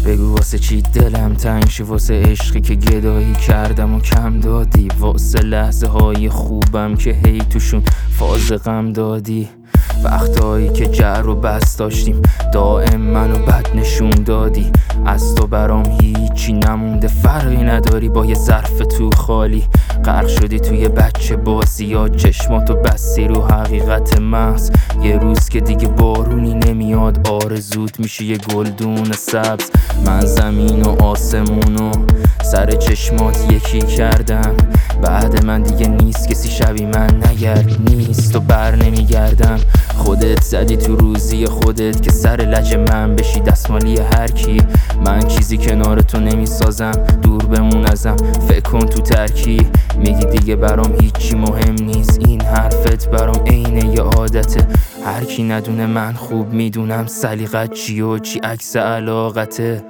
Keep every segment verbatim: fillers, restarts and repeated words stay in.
بگو واسه چی دلم تنگ شه، واسه عشقی که گدایی کردم و کم دادی، واسه لحظه های خوبم که هی توشون فاز غم دادی، وقتایی که جر و بس داشتیم دائم منو بد نشون دادی. از تو برام هیچی نمونده، فرقی نداری با یه ظرف تو خالی. غرق شدی توی بچه بازیات، چشماتو بستی رو حقیقت محض. یه روز که دیگه بارونی نمیاد، آرزوت میشه یه گلدون سبز. من زمین و آسمونو سر چشمات یکی کردم، بعد من دیگه نیست کسی شبیه من، نگرد نیست و بر نمیگردم. خودت زدی تو روزی خودت که سر لج من بشی دستمالی هر کی. من چیزی کنار تو نمیسازم، دور بمون ازم، فکر کن تو ترکی. میگی دیگه برام هیچی مهم نیست، این حرفت برام عینه یه عادته. هر کی ندونه من خوب میدونم سلیقت چی و چی عکس علاقته.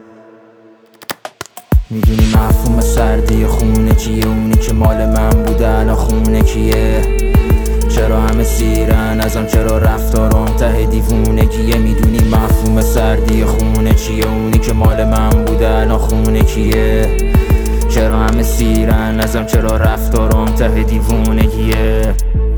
میدونی مفهوم سردی خونه چیه، اونی که مال من بوده الان خونه کیه. چرا همه سیرن ازم، چرا رفتارم ته دیوونگیه. میدونی مفهوم سردی خونه چیه، اونی که مال من بوده الان خونه کیه. چرا همه سیرن ازم، چرا رفتارم ته دیوونگیه.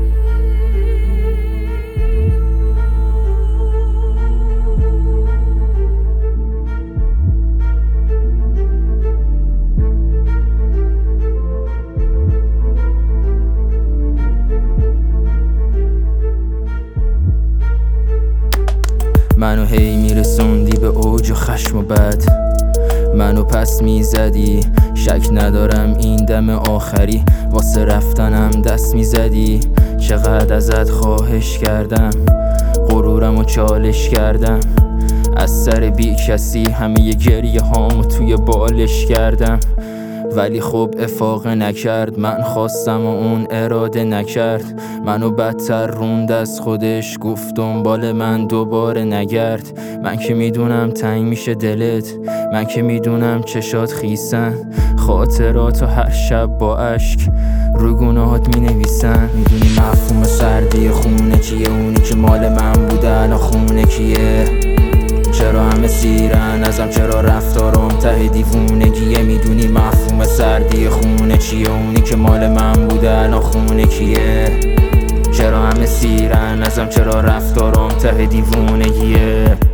منو هی میرسوندی به اوج و خشم و بد، منو پس میزدی. شک ندارم این دم آخری واسه رفتنم دست میزدی. چقدر ازت خواهش کردم، غرورم و چالش کردم. از سر بی کسی همه ی گریه هامو توی بالش کردم، ولی خب افاقه نکرد. من خواستم و اون اراده نکرد. منو بدتر روند از خودش، گفت دنبال من دوباره نگرد. من که میدونم تنگ میشه دلت، من که میدونم چشات خیسن. خاطراتو هر شب با عشق رو گناهات مینویسن. میدونی مفهوم سردی خونه چیه، اونی که مال من بوده الان خونه کیه. چرا همه سیرن ازم، چرا رفتارم ته دیوونگیه. میدونی مفهوم سردی خونه چیه، اونی که مال من بوده الان خونه کیه. چرا همه سیرن ازم، چرا رفتارم ته دیوونگیه.